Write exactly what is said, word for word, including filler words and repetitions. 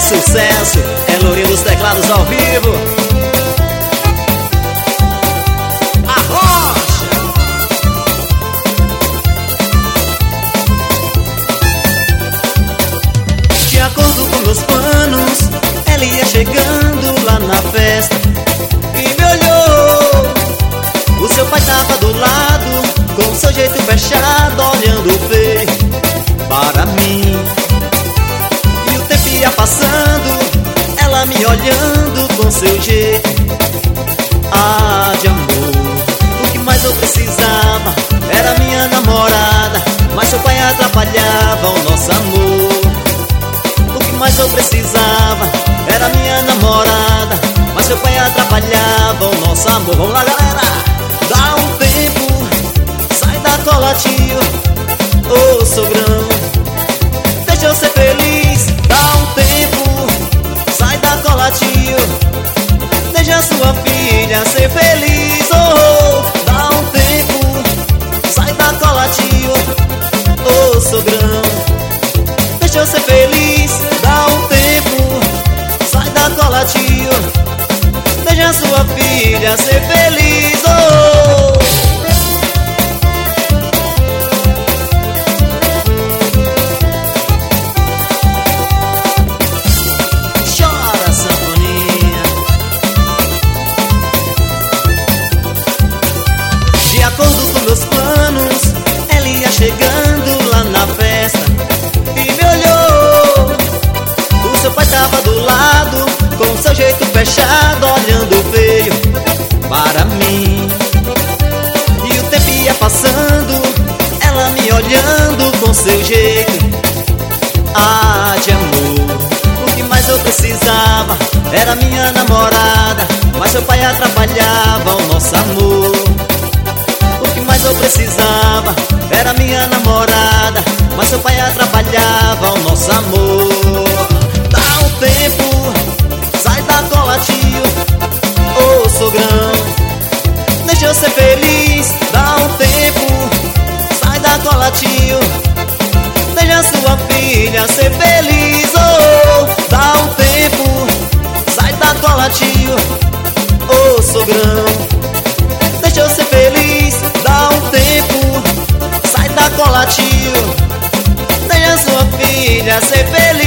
sucesso, é Lourinho dos teclados ao vivo. A Rocha. De acordo com meus planos, ela ia chegando lá na festa e me olhou. O seu pai tava do lado, com seu jeito fechado, olhando feio para mim. E o tempo ia passando, ela me olhando com seu jeito, ah, de amor. O que mais eu precisava era minha namorada, mas seu pai atrapalhava o nosso amor. O que mais eu precisava era minha namorada, mas seu pai atrapalhava o nosso amor. Vamos lá, galera! Dá um tempo, sai da cola, tio, ô sogrão, deixa eu ser feliz. Dá um tempo, sai da cola, tio, deixa sua filha ser feliz. Oh, dá um tempo, sai da cola, tio, ô sogrão, deixa eu ser feliz. Dá um tempo, sai da cola, tio, deixa sua filha ser feliz. Oh, chora, sanfoninha. De acordo com meus planos, ela ia chegando lá na festa e me olhou. O seu pai tava do lado, com seu jeito fechado, olhando feio para mim. E o tempo ia passando, ela me olhando com seu jeito, ah, de amor. O que mais eu precisava era minha namorada, mas seu pai atrapalhava o nosso amor. O que mais eu precisava era minha namorada, mas seu pai atrapalhava o nosso amor. Dá um tempo, sai da cola, tio, ô sogrão, deixa eu ser feliz. Dá um tempo, sai da cola, tio, deixa sua filha ser feliz. Oh, dá um tempo, sai da cola, tio, ô sogrão, deixa eu ser feliz. Dá um tempo, sai da cola, tio, deixa sua filha ser feliz.